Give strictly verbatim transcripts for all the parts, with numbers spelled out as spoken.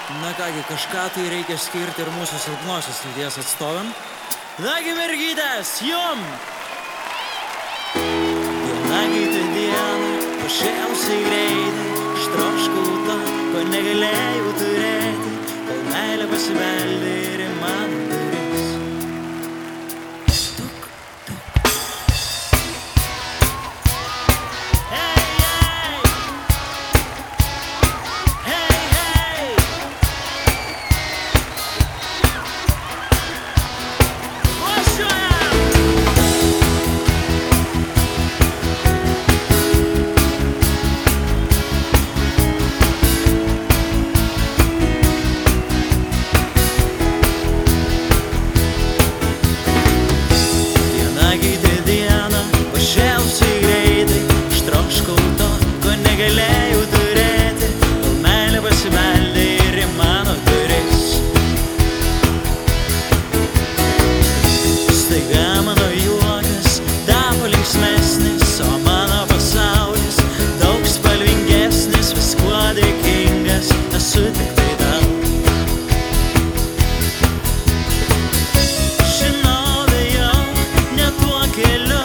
Na kągi, kažką tai reikia skirti ir mūsų silpnosios lyties atstoviam. Nagi, mergytės, jum! Nagi, tai diena, pašiausiai greitai, ištroškau to, ko negalėjau turėti, kol meilė pasibeldė ir į mano duris. Tuk, tuk. Hey, hey! Hey, hey! Važiuojam! Galėjau turėti, kol meilė pasibeldė ir į mano duris. Staiga mano juokas tapo linksmesnis, o mano pasaulis daug spalvingesnis, viskuo dėkingas, esu tik tai tau. Žinau, ėjau ne tuo keliu,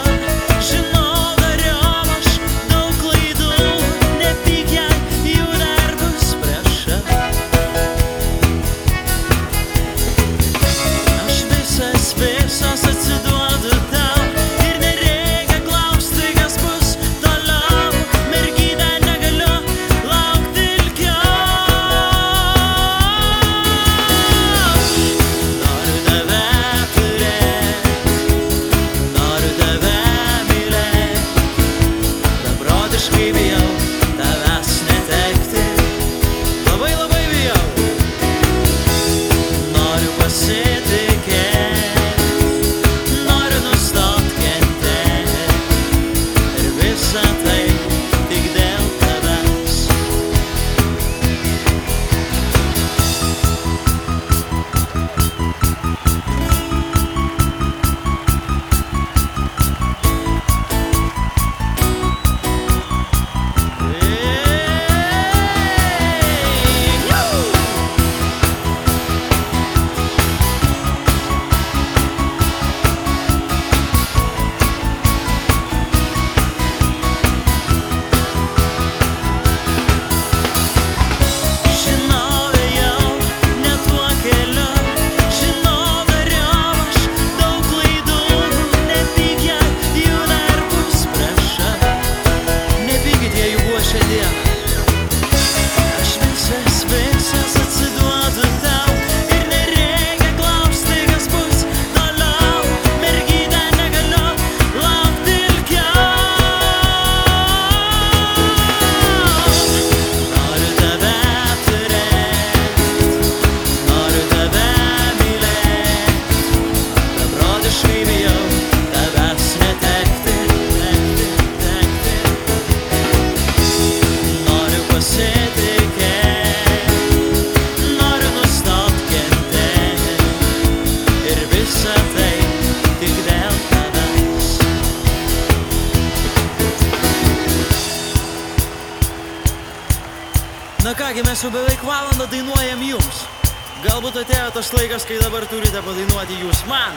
Na kągi, mes jau beveik valandą dainuojam jums. Galbūt atėjo tas laikas, kai dabar turite padainuoti jūs man.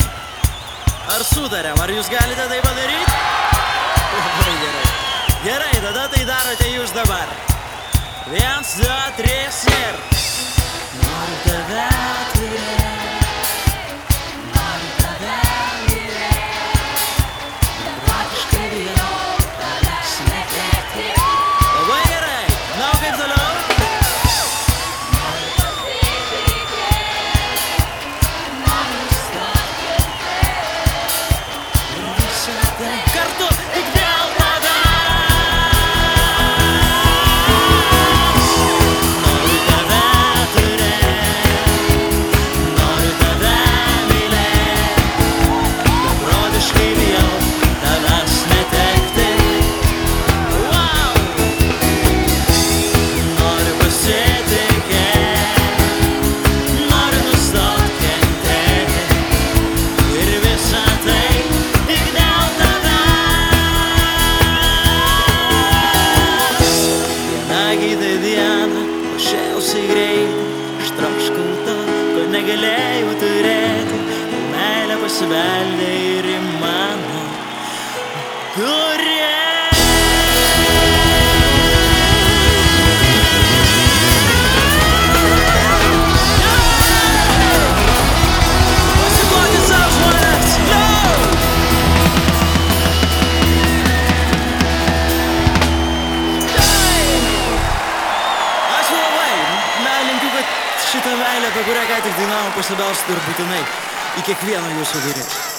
Ar sutarėm, ar jūs galite tai padaryti? Labai gerai. Gerai, tada tai darote jūs dabar. Viens, du, trys ir... Noriu tave turėti, noriu tave mylėti, beprotiškai bijau tavęs netekti. Labai gerai. Na, o kaip toliau? Noriu tave pasibeldė ir į mano duris. Šitą meilę, apie kurią ką tik dainavom, pasibelstų ir būtinai į kiekvieną jūsų duris.